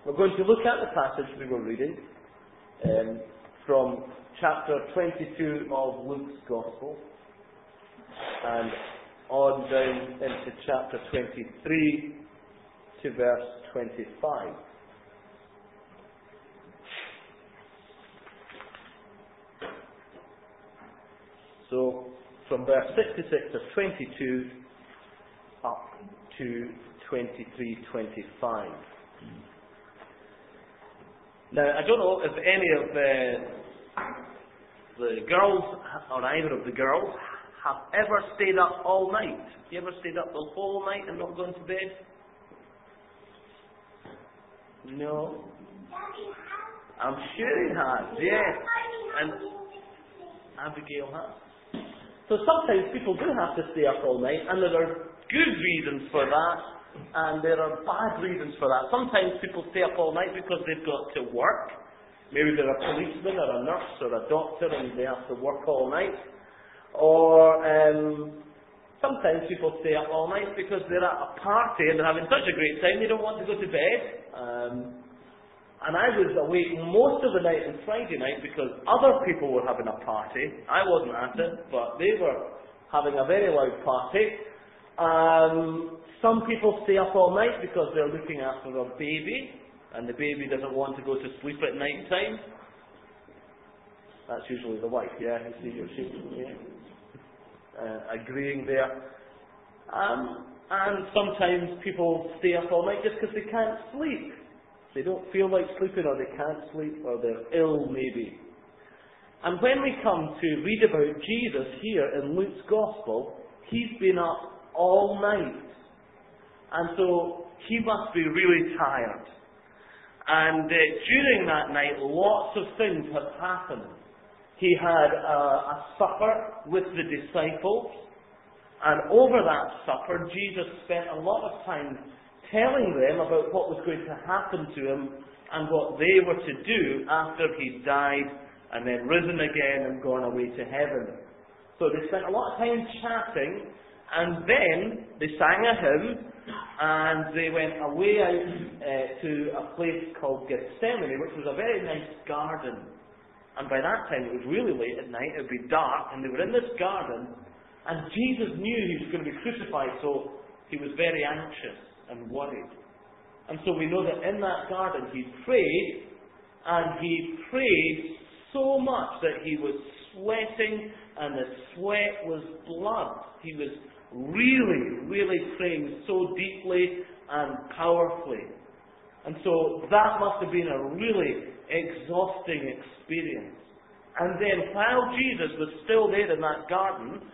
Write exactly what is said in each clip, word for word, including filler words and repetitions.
We're going to look at the passage we were reading um, from chapter twenty-two of Luke's Gospel and on down into chapter twenty-three to verse twenty-five. So, from verse sixty-six of twenty-two up to twenty-three twenty-five. Now, I don't know if any of the, the girls, or either of the girls, have ever stayed up all night. You ever stayed up the whole night and not gone to bed? No? I'm sure he has, yes. And Abigail has. So sometimes people do have to stay up all night, and there are good reasons for that, and there are bad reasons for that. Sometimes people stay up all night because they've got to work. Maybe they're a policeman or a nurse or a doctor and they have to work all night. Or um, sometimes people stay up all night because they're at a party and they're having such a great time they don't want to go to bed. Um, and I was awake most of the night on Friday night because other people were having a party. I wasn't at it, but they were having a very loud party. Um, some people stay up all night because they're looking after a baby, and the baby doesn't want to go to sleep at night time. That's usually the wife, yeah, you see your sheep, yeah. Uh, agreeing there. Um, and sometimes people stay up all night just because they can't sleep. They don't feel like sleeping, or they can't sleep, or they're ill maybe. And when we come to read about Jesus here in Luke's Gospel, he's been up all night. And so he must be really tired. And uh, during that night, lots of things had happened. He had uh, a supper with the disciples, and over that supper, Jesus spent a lot of time telling them about what was going to happen to him and what they were to do after he died and then risen again and gone away to heaven. So they spent a lot of time chatting, and then they sang a hymn, and they went away out uh, to a place called Gethsemane, which was a very nice garden. And by that time it was really late at night, it would be dark, and they were in this garden, and Jesus knew he was going to be crucified, so he was very anxious and worried. And so we know that in that garden he prayed, and he prayed so much that he was sweating, and the sweat was blood. He was really, really praying so deeply and powerfully. And so that must have been a really exhausting experience. And then while Jesus was still there in that garden,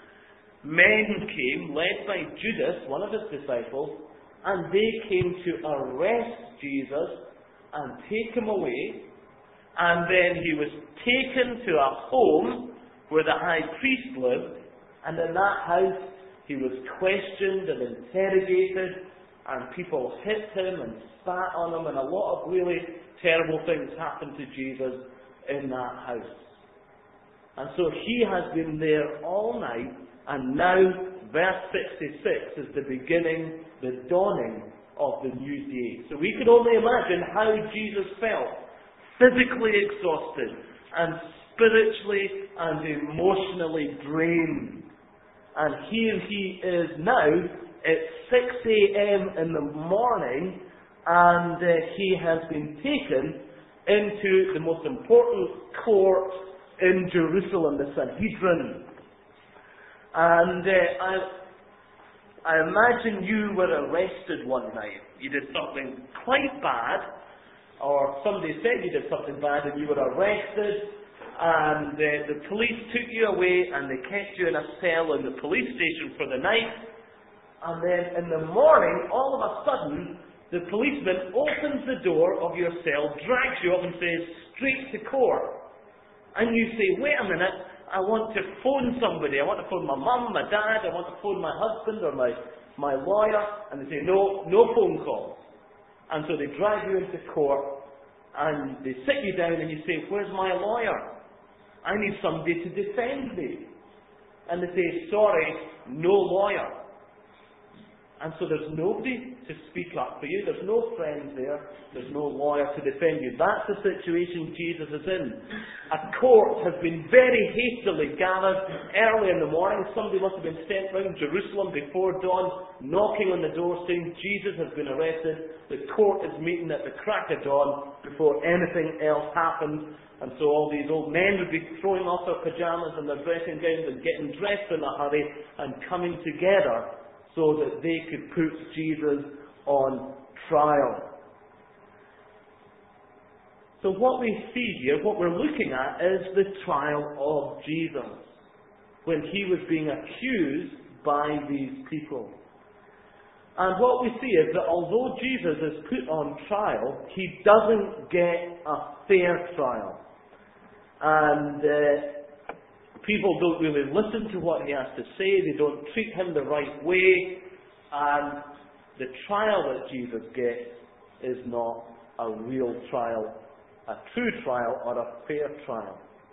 men came, led by Judas, one of his disciples, and they came to arrest Jesus and take him away. And then he was taken to a home where the high priest lived, and in that house he was questioned and interrogated, and people hit him and spat on him, and a lot of really terrible things happened to Jesus in that house. And so he has been there all night, and now verse sixty-six is the beginning, the dawning of the new day. So we can only imagine how Jesus felt, physically exhausted, and spiritually and emotionally drained. And here he is now at six a.m. in the morning, and uh, he has been taken into the most important court in Jerusalem, the Sanhedrin. And uh, I, I imagine you were arrested one night. You did something quite bad, or somebody said you did something bad and you were arrested, and uh, the police took you away and they kept you in a cell in the police station for the night. And then in the morning, all of a sudden, the policeman opens the door of your cell, drags you up and says, straight to court. And you say, wait a minute, I want to phone somebody. I want to phone my mum, my dad, I want to phone my husband or my, my lawyer. And they say, no, no phone calls. And so they drag you into court and they sit you down and you say, where's my lawyer? I need somebody to defend me. And they say, sorry, no lawyer. And so there's nobody to speak up for you. There's no friends there. There's no lawyer to defend you. That's the situation Jesus is in. A court has been very hastily gathered early in the morning. Somebody must have been sent round Jerusalem before dawn, knocking on the door saying Jesus has been arrested. The court is meeting at the crack of dawn before anything else happens. And so all these old men would be throwing off their pyjamas and their dressing gowns and getting dressed in a hurry and coming together so that they could put Jesus on trial. So what we see here, what we're looking at, is the trial of Jesus, when he was being accused by these people. And what we see is that although Jesus is put on trial, he doesn't get a fair trial. And uh, people don't really listen to what he has to say. They don't treat him the right way. And the trial that Jesus gets is not a real trial, a true trial, or a fair trial.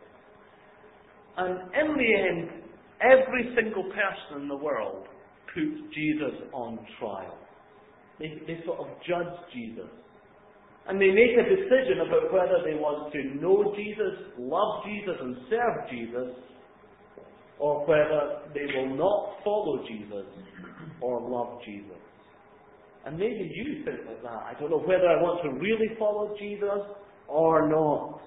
And in the end, every single person in the world puts Jesus on trial. They, they sort of judge Jesus. And they make a decision about whether they want to know Jesus, love Jesus, and serve Jesus, or whether they will not follow Jesus or love Jesus. And maybe you think like that. I don't know whether I want to really follow Jesus or not.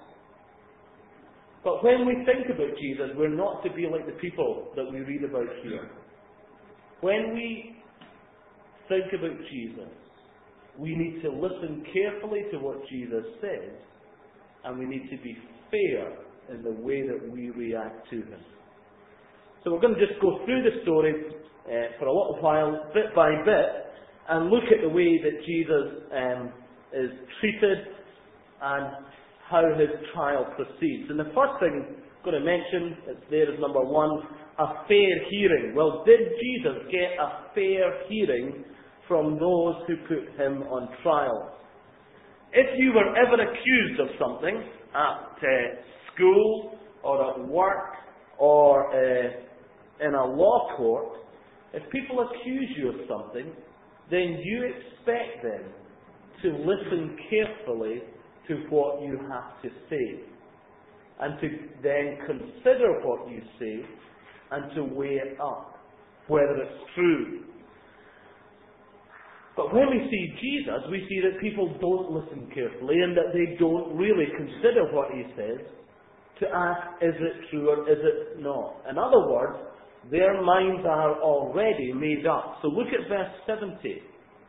But when we think about Jesus, we're not to be like the people that we read about here. When we think about Jesus, we need to listen carefully to what Jesus says, and we need to be fair in the way that we react to him. So we're going to just go through the story uh, for a little while, bit by bit, and look at the way that Jesus um, is treated and how his trial proceeds. And the first thing I'm going to mention, it's there as number one, a fair hearing. Well, did Jesus get a fair hearing from those who put him on trial? If you were ever accused of something at uh, school or at work or uh, in a law court, if people accuse you of something, then you expect them to listen carefully to what you have to say, and to then consider what you say and to weigh it up, whether it's true. But when we see Jesus, we see that people don't listen carefully and that they don't really consider what he says to ask, is it true or is it not? In other words, their minds are already made up. So look at verse seventy.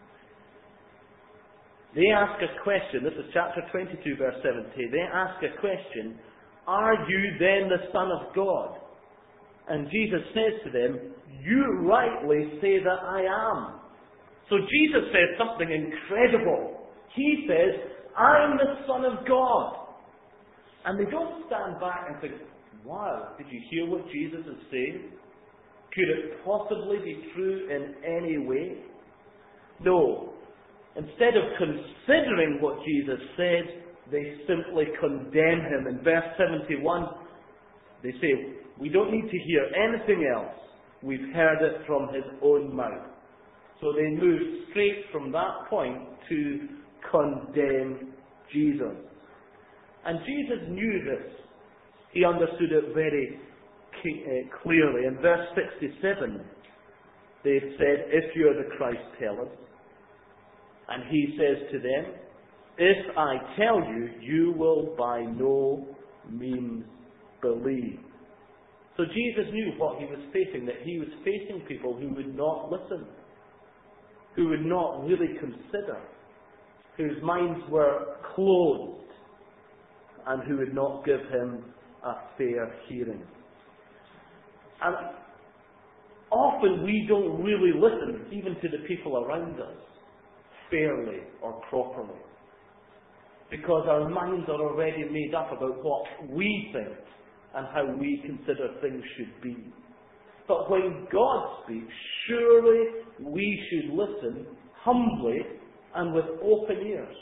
They ask a question. This is chapter twenty-two, verse seventy. They ask a question. Are you then the Son of God? And Jesus says to them, you rightly say that I am. So Jesus says something incredible. He says, I'm the Son of God. And they don't stand back and think, wow, did you hear what Jesus is saying? Could it possibly be true in any way? No. Instead of considering what Jesus said, they simply condemn him. In verse seventy-one, they say, we don't need to hear anything else. We've heard it from his own mouth. So they move straight from that point to condemn Jesus. And Jesus knew this. He understood it very clearly. In verse sixty-seven, they said, if you are the Christ, tell us. And he says to them, if I tell you, you will by no means believe. So Jesus knew what he was facing, that he was facing people who would not listen, who would not really consider, whose minds were closed, and who would not give him a fair hearing. And often we don't really listen, even to the people around us, fairly or properly, because our minds are already made up about what we think and how we consider things should be. But when God speaks, surely we should listen humbly and with open ears.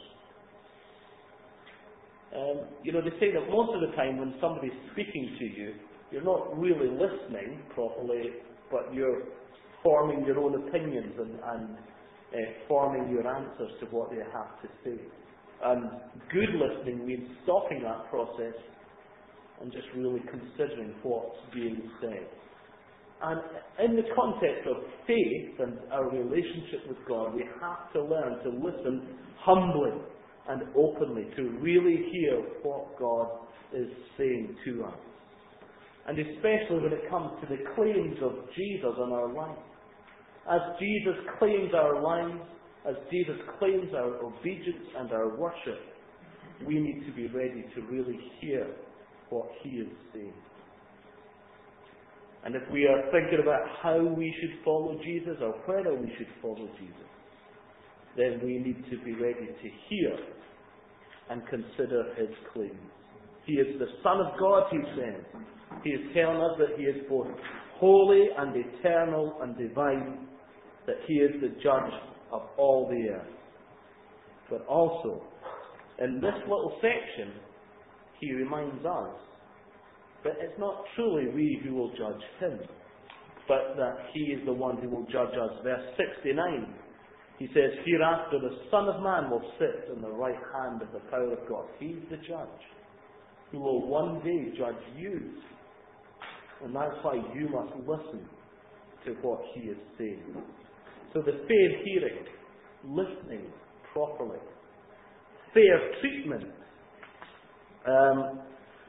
Um, you know, they say that most of the time when somebody's speaking to you, you're not really listening properly, but you're forming your own opinions and, and uh, forming your answers to what they have to say. And good listening means stopping that process and just really considering what's being said. And in the context of faith and our relationship with God, we have to learn to listen humbly and openly to really hear what God is saying to us. And especially when it comes to the claims of Jesus on our lives. As Jesus claims our lives, as Jesus claims our obedience and our worship, we need to be ready to really hear what He is saying. And if we are thinking about how we should follow Jesus or whether we should follow Jesus, then we need to be ready to hear and consider His claims. He is the Son of God, He says. He is telling us that He is both holy and eternal and divine, that He is the judge of all the earth. But also, in this little section, He reminds us that it's not truly we who will judge Him, but that He is the one who will judge us. Verse sixty-nine, He says, hereafter the Son of Man will sit on the right hand of the power of God. He's the judge who will one day judge you. And that's why you must listen to what He is saying. So the fair hearing, listening properly, fair treatment. Um,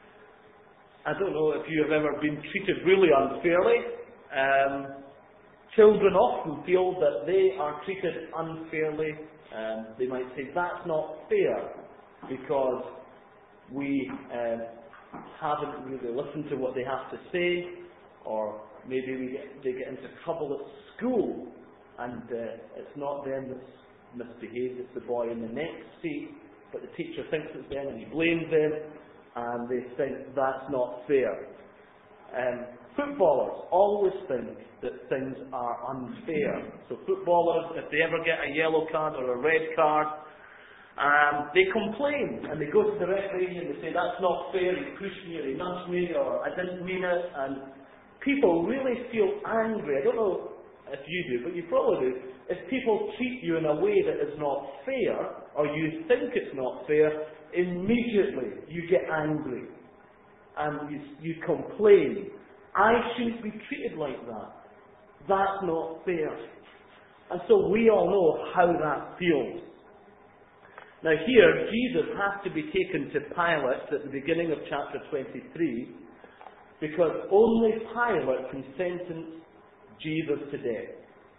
I don't know if you have ever been treated really unfairly. Um, children often feel that they are treated unfairly. Um, they might say, that's not fair because we um, haven't really listened to what they have to say, or maybe we get, they get into trouble at school and uh, it's not them that's misbehaved, it's the boy in the next seat, but the teacher thinks it's them and he blames them, and they think that's not fair. Um, footballers always think that things are unfair. So footballers, if they ever get a yellow card or a red card, um, they complain and they go to the referee and they say, that's not fair, he pushed me or he nudged me or I didn't mean it. And people really feel angry. I don't know if you do, but you probably do. If people treat you in a way that is not fair, or you think it's not fair, immediately you get angry and you, you complain. I shouldn't be treated like that. That's not fair. And so we all know how that feels. Now here, Jesus has to be taken to Pilate at the beginning of chapter twenty-three, because only Pilate can sentence Jesus to death.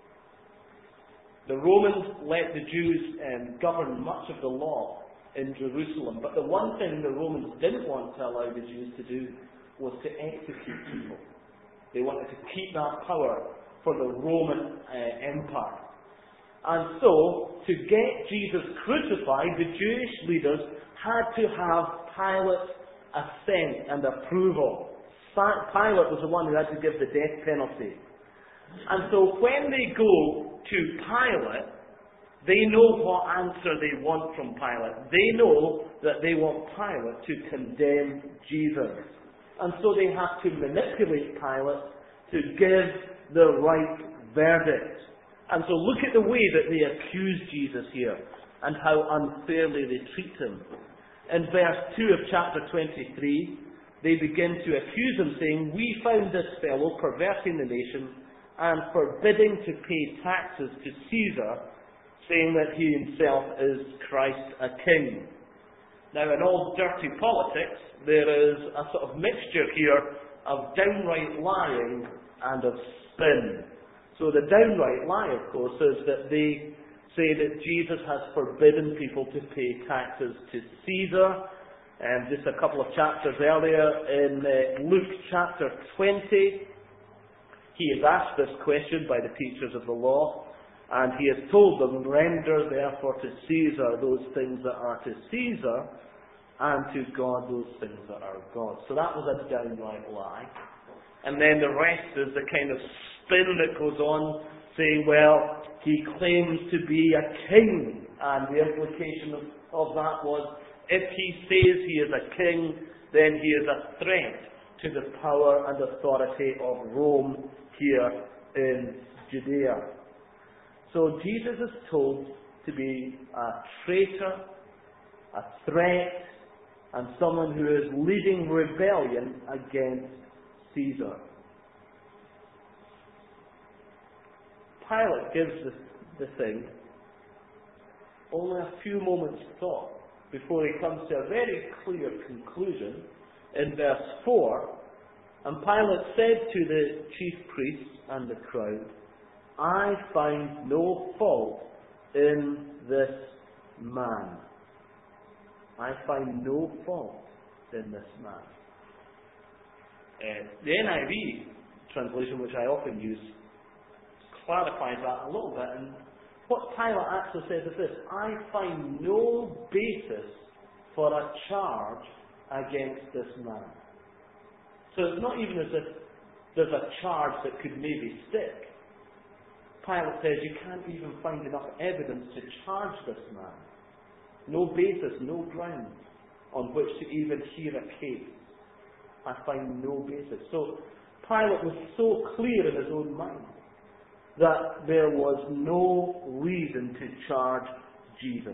The Romans let the Jews um, govern much of the law in Jerusalem, but the one thing the Romans didn't want to allow the Jews to do was to execute people. They wanted to keep that power for the Roman uh, Empire. And so, to get Jesus crucified, the Jewish leaders had to have Pilate's assent and approval. Pilate was the one who had to give the death penalty. And so when they go to Pilate, they know what answer they want from Pilate. They know that they want Pilate to condemn Jesus. And so they have to manipulate Pilate to give the right verdict. And so look at the way that they accuse Jesus here and how unfairly they treat him. In verse two of chapter twenty-three, they begin to accuse him, saying, we found this fellow perverting the nation and forbidding to pay taxes to Caesar, saying that he himself is Christ a king. Now, in all dirty politics, there is a sort of mixture here of downright lying and of spin. So the downright lie, of course, is that they say that Jesus has forbidden people to pay taxes to Caesar. And just a couple of chapters earlier, in uh, Luke chapter twenty, he is asked this question by the teachers of the law, and he has told them, render therefore to Caesar those things that are to Caesar, and to God those things that are God. So that was a downright lie. And then the rest is the kind of spin that goes on, saying, well, he claims to be a king, and the implication of, of that was, if he says he is a king, then he is a threat to the power and authority of Rome here in Judea. So Jesus is told to be a traitor, a threat, and someone who is leading rebellion against Caesar. Pilate gives the, the thing only a few moments' thought before he comes to a very clear conclusion in verse four. And Pilate said to the chief priests and the crowd, I find no fault in this man. I find no fault in this man. Uh, the N I V translation, which I often use, clarifies that a little bit. And what Pilate actually says is this: I find no basis for a charge against this man. So it's not even as if there's a charge that could maybe stick. Pilate says you can't even find enough evidence to charge this man. No basis, no ground on which to even hear a case. I find no basis. So Pilate was so clear in his own mind that there was no reason to charge Jesus.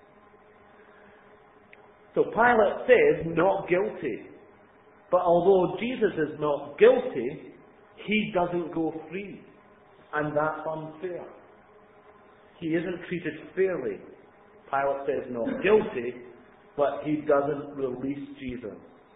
So Pilate says, not guilty. But although Jesus is not guilty, he doesn't go free. And that's unfair. He isn't treated fairly. Pilate says not guilty, but he doesn't release Jesus.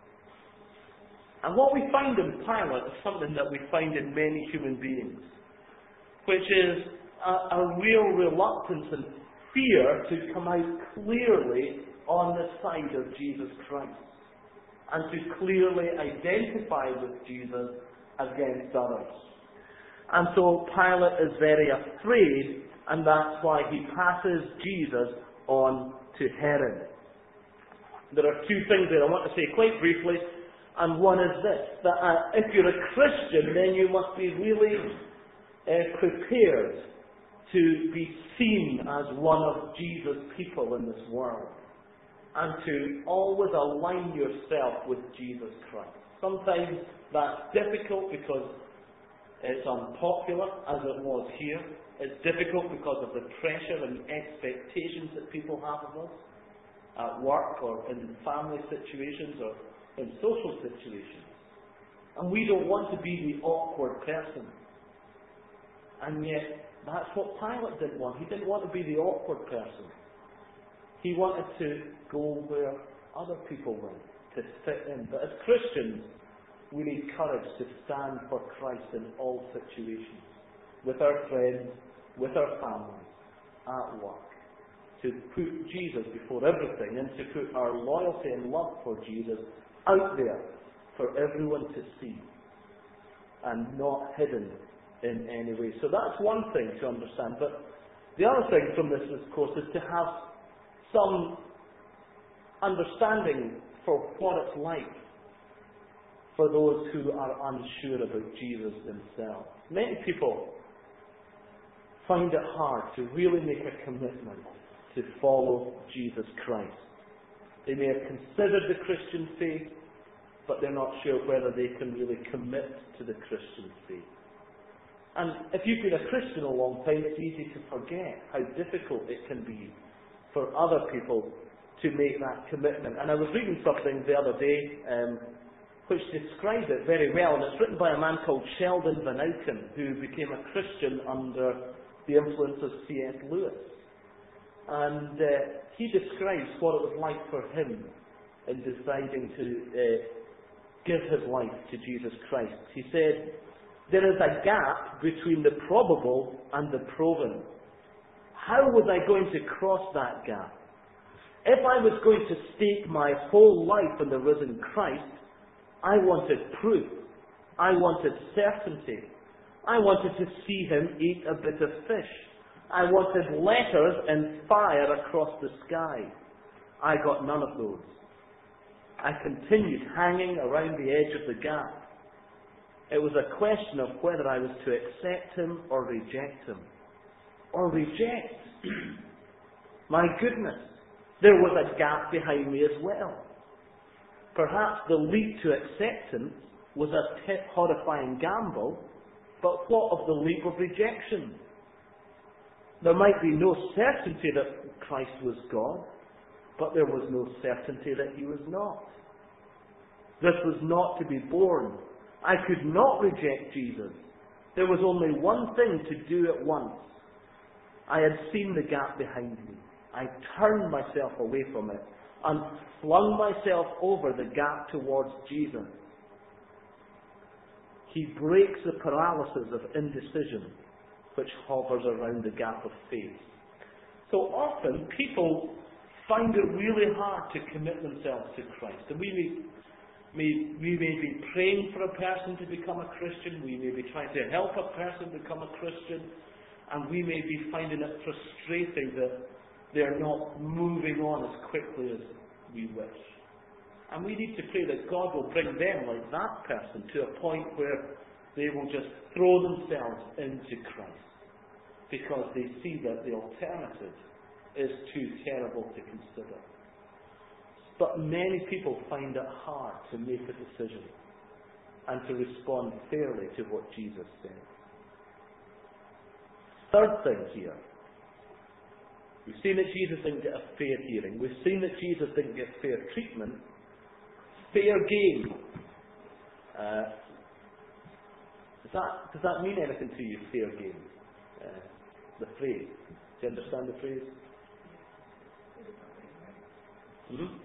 And what we find in Pilate is something that we find in many human beings, which is a, a real reluctance and fear to come out clearly on the side of Jesus Christ, and to clearly identify with Jesus against others. And so Pilate is very afraid, and that's why he passes Jesus on to Herod. There are two things that I want to say quite briefly, and one is this, that uh, if you're a Christian, then you must be really uh, prepared to be seen as one of Jesus' people in this world, and to always align yourself with Jesus Christ. Sometimes that's difficult because it's unpopular, as it was here. It's difficult because of the pressure and expectations that people have of us at work or in family situations or in social situations. And we don't want to be the awkward person. And yet, that's what Pilate didn't want. He didn't want to be the awkward person. He wanted to go where other people went, to fit in. But as Christians, we need courage to stand for Christ in all situations, with our friends, with our families, at work, to put Jesus before everything and to put our loyalty and love for Jesus out there for everyone to see and not hidden in any way. So that's one thing to understand. But the other thing from this, of course, is to have some understanding for what it's like for those who are unsure about Jesus themselves. Many people find it hard to really make a commitment to follow Jesus Christ. They may have considered the Christian faith, but they're not sure whether they can really commit to the Christian faith. And if you've been a Christian a long time, it's easy to forget how difficult it can be for other people to make that commitment. And I was reading something the other day um, which described it very well, and it's written by a man called Sheldon Van Auken, who became a Christian under the influence of C S Lewis. And uh, he describes what it was like for him in deciding to uh, give his life to Jesus Christ. He said, "There is a gap between the probable and the proven. How was I going to cross that gap? If I was going to stake my whole life on the risen Christ, I wanted proof. I wanted certainty. I wanted to see him eat a bit of fish. I wanted letters and fire across the sky. I got none of those. I continued hanging around the edge of the gap. It was a question of whether I was to accept him or reject him. Or reject. My goodness, there was a gap behind me as well. Perhaps the leap to acceptance was a horrifying gamble, But what of the leap of rejection? There might be no certainty that Christ was God, but there was no certainty that he was not. This was not to be borne. I could not reject Jesus. There was only one thing to do at once. I had seen the gap behind me. I turned myself away from it and flung myself over the gap towards Jesus. He breaks the paralysis of indecision which hovers around the gap of faith. So often people find it really hard to commit themselves to Christ. And we may, may, we may be praying for a person to become a Christian, we may be trying to help a person become a Christian, and we may be finding it frustrating that they're not moving on as quickly as we wish. And we need to pray that God will bring them, like that person, to a point where they will just throw themselves into Christ, because they see that the alternative is too terrible to consider. But many people find it hard to make a decision and to respond fairly to what Jesus said. Third thing here. We've seen that Jesus didn't get a fair hearing. We've seen that Jesus didn't get fair treatment. Fair game. Uh, does that does that mean anything to you, fair game? Uh, the phrase. Do you understand the phrase? Mm-hmm.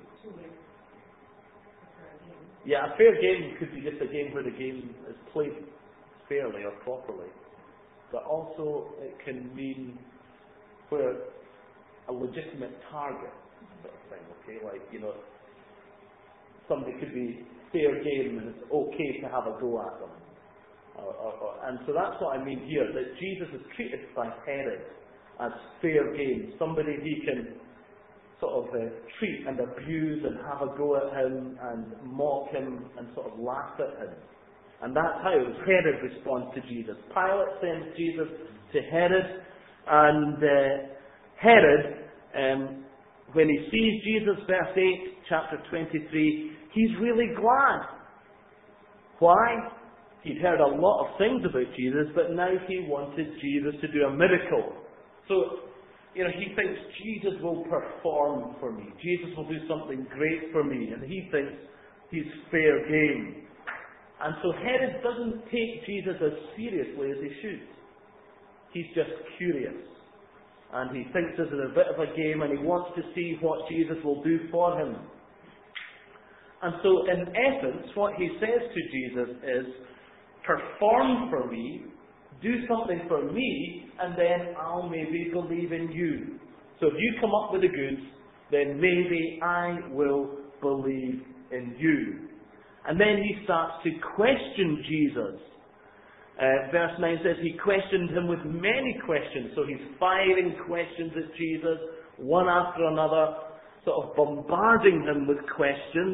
Yeah, a fair game could be just a game where the game is played fairly or properly. But also it can mean where a legitimate target sort of thing, okay? Like, you know, somebody could be fair game and it's okay to have a go at them. Or, or, or, and so that's what I mean here, that Jesus is treated by Herod as fair game. Somebody he can sort of uh, treat and abuse and have a go at him and mock him and sort of laugh at him. And that's how Herod responds to Jesus. Pilate sends Jesus to Herod, and uh, Herod, um, when he sees Jesus, verse eight, chapter twenty-three, he's really glad. Why? He'd heard a lot of things about Jesus, but now he wanted Jesus to do a miracle. So, you know, he thinks Jesus will perform for me. Jesus will do something great for me. And he thinks he's fair game. And so Herod doesn't take Jesus as seriously as he should. He's just curious. And he thinks this is a bit of a game and he wants to see what Jesus will do for him. And so in essence, what he says to Jesus is, perform for me, do something for me, and then I'll maybe believe in you. So if you come up with the goods, then maybe I will believe in you. And then he starts to question Jesus. Uh, verse nine says he questioned him with many questions. So he's firing questions at Jesus, one after another, sort of bombarding him with questions.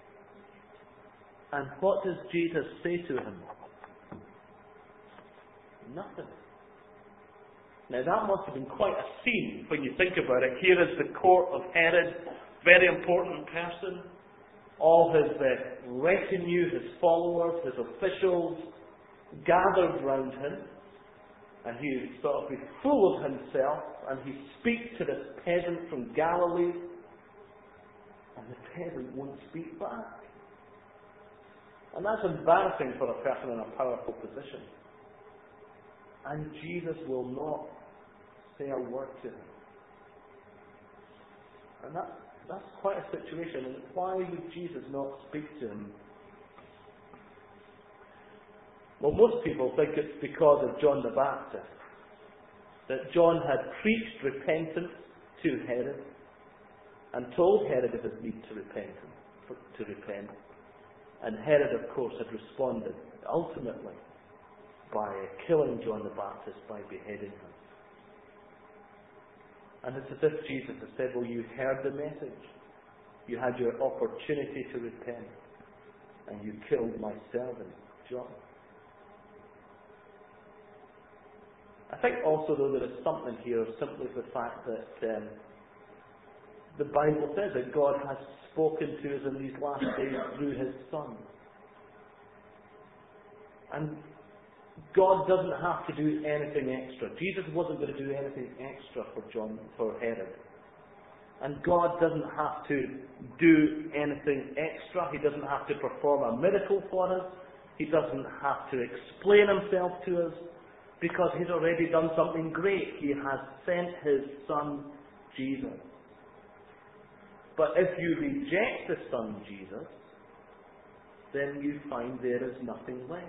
And what does Jesus say to him? Nothing. Now that must have been quite a scene when you think about it. Here is the court of Herod, very important person. All his uh, retinue, his followers, his officials gathered round him. And he would sort of be full of himself. And he speaks to this peasant from Galilee. And the peasant won't speak back. And that's embarrassing for a person in a powerful position. And Jesus will not say a word to him. And that, that's quite a situation. And why would Jesus not speak to him? Well, most people think it's because of John the Baptist. That John had preached repentance to Herod and told Herod of his need to repent, to repent. And Herod, of course, had responded ultimately by killing John the Baptist, by beheading him. And it's as if Jesus has said, well, you heard the message. You had your opportunity to repent. And you killed my servant, John. I think also, though, there is something here, simply the fact that um, the Bible says that God has spoken to us in these last days through His Son. And God doesn't have to do anything extra. Jesus wasn't going to do anything extra for John, for Herod. And God doesn't have to do anything extra. He doesn't have to perform a miracle for us. He doesn't have to explain himself to us, because he's already done something great. He has sent his Son, Jesus. But if you reject the Son, Jesus, then you find there is nothing left.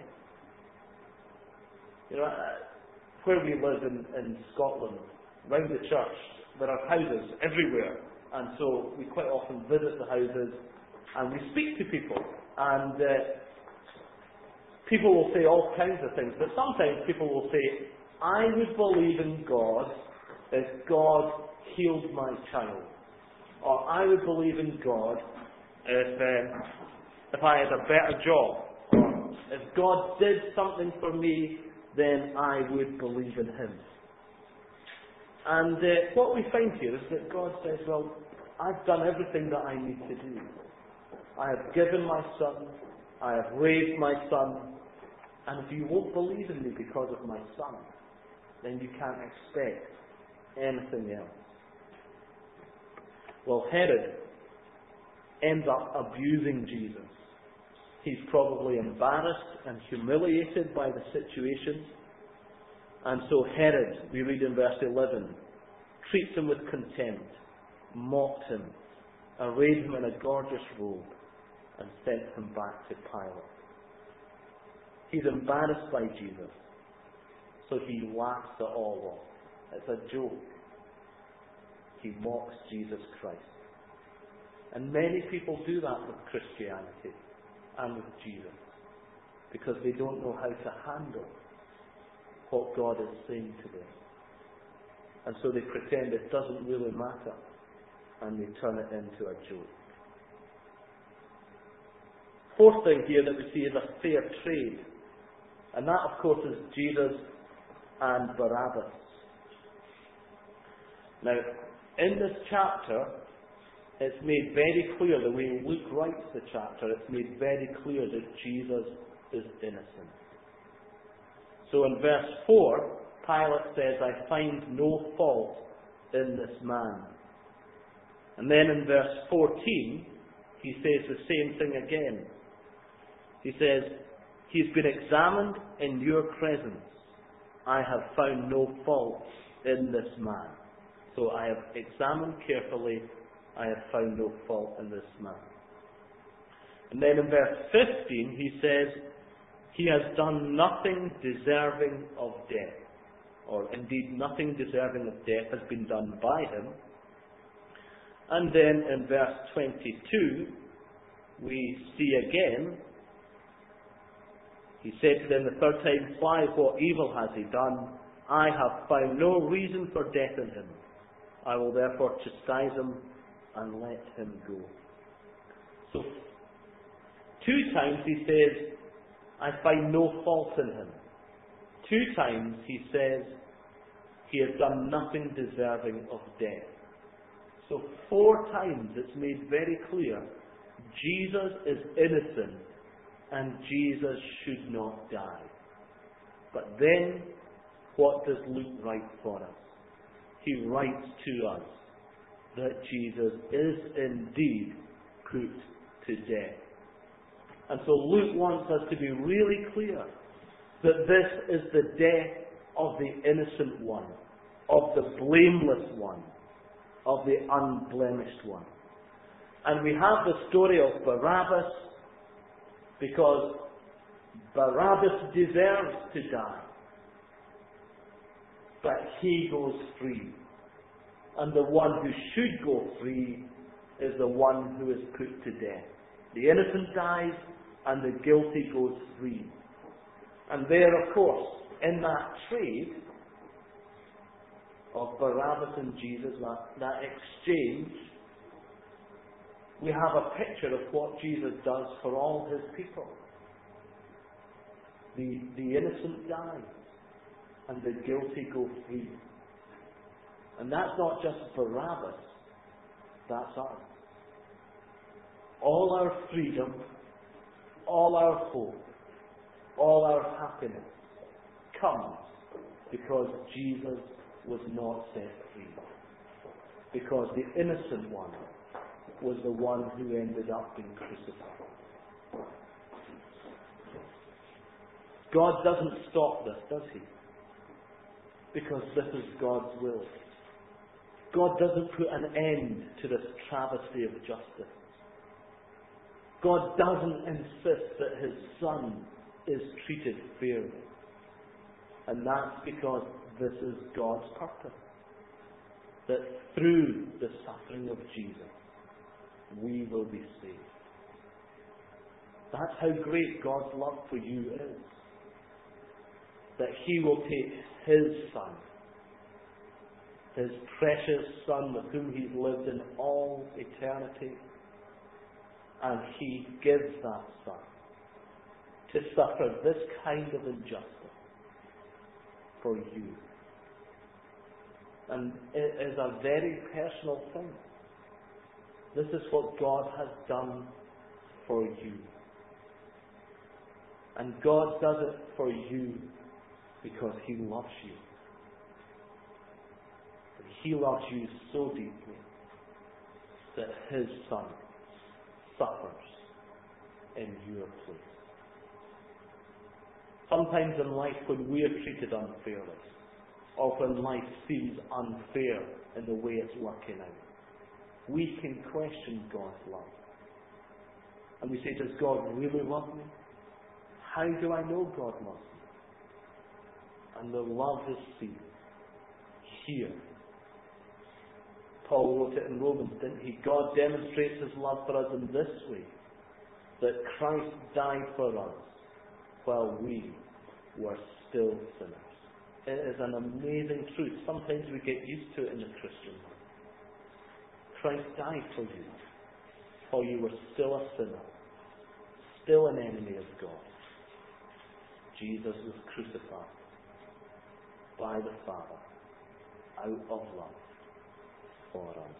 You know, where we live in, in Scotland, round the church, there are houses everywhere, and so we quite often visit the houses and we speak to people, and uh, people will say all kinds of things, but sometimes people will say, I would believe in God if God healed my child, or I would believe in God if, uh, if I had a better job, or if God did something for me, then I would believe in Him. And uh, what we find here is that God says, well, I've done everything that I need to do. I have given my Son, I have raised my Son, and if you won't believe in me because of my Son, then you can't expect anything else. Well, Herod ends up abusing Jesus. He's probably embarrassed and humiliated by the situation. And so Herod, we read in verse eleven, treats him with contempt, mocked him, arrayed him in a gorgeous robe, and sent him back to Pilate. He's embarrassed by Jesus, so he laughs it all off. It's a joke. He mocks Jesus Christ. And many people do that with Christianity and with Jesus, because they don't know how to handle what God is saying to them. And so they pretend it doesn't really matter, and they turn it into a joke. Fourth thing here that we see is a fair trade. And that, of course, is Jesus and Barabbas. Now, in this chapter, it's made very clear, the way Luke writes the chapter, it's made very clear that Jesus is innocent. So in verse four, Pilate says, I find no fault in this man. And then in verse fourteen, he says the same thing again. He says, he's been examined in your presence. I have found no fault in this man. So I have examined carefully. I have found no fault in this man. And then in verse fifteen, he says, he has done nothing deserving of death. Or indeed, nothing deserving of death has been done by him. And then in verse twenty-two, we see again, he said to them the third time, why, what evil has he done? I have found no reason for death in him. I will therefore chastise him and let him go. So, two times he says, I find no fault in him. Two times he says, he has done nothing deserving of death. So four times it's made very clear, Jesus is innocent and Jesus should not die. But then, what does Luke write for us? He writes to us that Jesus is indeed put to death. And so Luke wants us to be really clear that this is the death of the innocent one, of the blameless one, of the unblemished one. And we have the story of Barabbas because Barabbas deserves to die. But he goes free. And the one who should go free is the one who is put to death. The innocent dies and the guilty goes free. And there, of course, in that trade of Barabbas and Jesus, that, that exchange, we have a picture of what Jesus does for all his people. The, the innocent die and the guilty go free. And that's not just Barabbas, that's us. All our freedom, all our hope, all our happiness, comes because Jesus was not set free. Because the innocent one was the one who ended up being crucified. God doesn't stop this, does He? Because this is God's will. God doesn't put an end to this travesty of justice. God doesn't insist that His Son is treated fairly. And that's because this is God's purpose. That through the suffering of Jesus, we will be saved. That's how great God's love for you is. That He will take His Son, His precious Son with whom He's lived in all eternity, and He gives that Son to suffer this kind of injustice for you. And it is a very personal thing. This is what God has done for you. And God does it for you because He loves you. He loves you so deeply that His Son suffers in your place. Sometimes in life when we are treated unfairly, or when life seems unfair in the way it's working out, we can question God's love. And we say, does God really love me? How do I know God loves me? And the love is seen here. Paul wrote it in Romans, didn't he? God demonstrates His love for us in this way, that Christ died for us while we were still sinners. It is an amazing truth. Sometimes we get used to it in the Christian life. Christ died for you while you were still a sinner, still an enemy of God. Jesus was crucified by the Father out of love for us.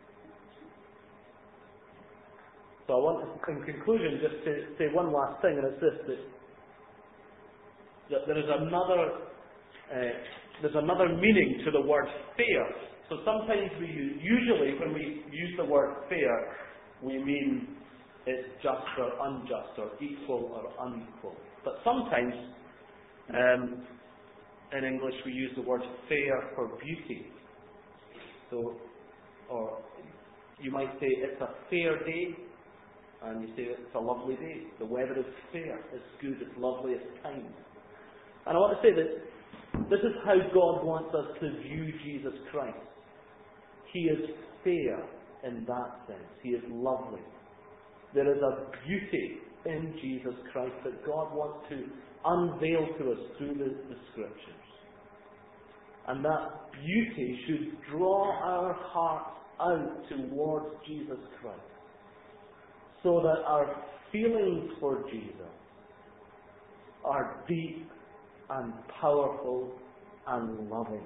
So I want to, in conclusion, just to say one last thing, and it's this, that, that there is another uh, there's another meaning to the word fair. So sometimes we use, usually when we use the word fair, we mean it's just or unjust, or equal or unequal. But sometimes um, in English we use the word fair for beauty. So, or you might say it's a fair day, and you say it's a lovely day. The weather is fair, it's good, it's lovely, it's kind. And I want to say that this is how God wants us to view Jesus Christ. He is fair in that sense. He is lovely. There is a beauty in Jesus Christ that God wants to unveil to us through the, the Scriptures. And that beauty should draw our hearts out towards Jesus Christ, so that our feelings for Jesus are deep and powerful and loving.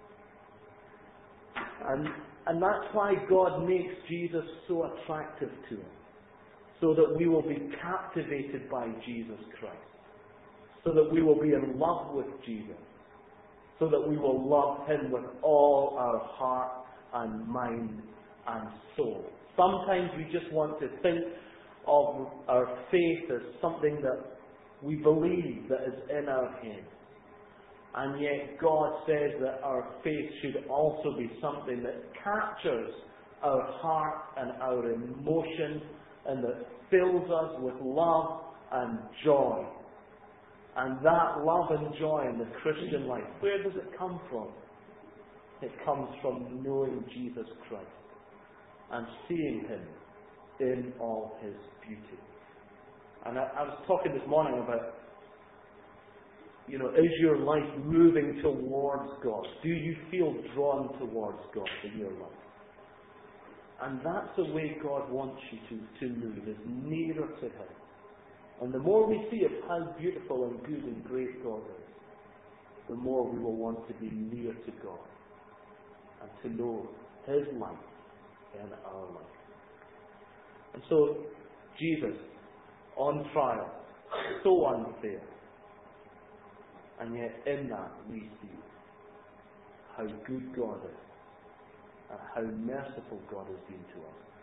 And, and that's why God makes Jesus so attractive to us, so that we will be captivated by Jesus Christ, so that we will be in love with Jesus, so that we will love Him with all our heart and mind and soul. Sometimes we just want to think of our faith as something that we believe that is in our head. And yet God says that our faith should also be something that captures our heart and our emotion, and that fills us with love and joy. And that love and joy in the Christian life, where does it come from? It comes from knowing Jesus Christ and seeing Him in all His beauty. And I, I was talking this morning about, you know, is your life moving towards God? Do you feel drawn towards God in your life? And that's the way God wants you to, to move, is nearer to Him. And the more we see of how beautiful and good and great God is, the more we will want to be near to God and to know His life in our life. And so, Jesus, on trial, so unfair, And yet in that we see how good God is and how merciful God has been to us.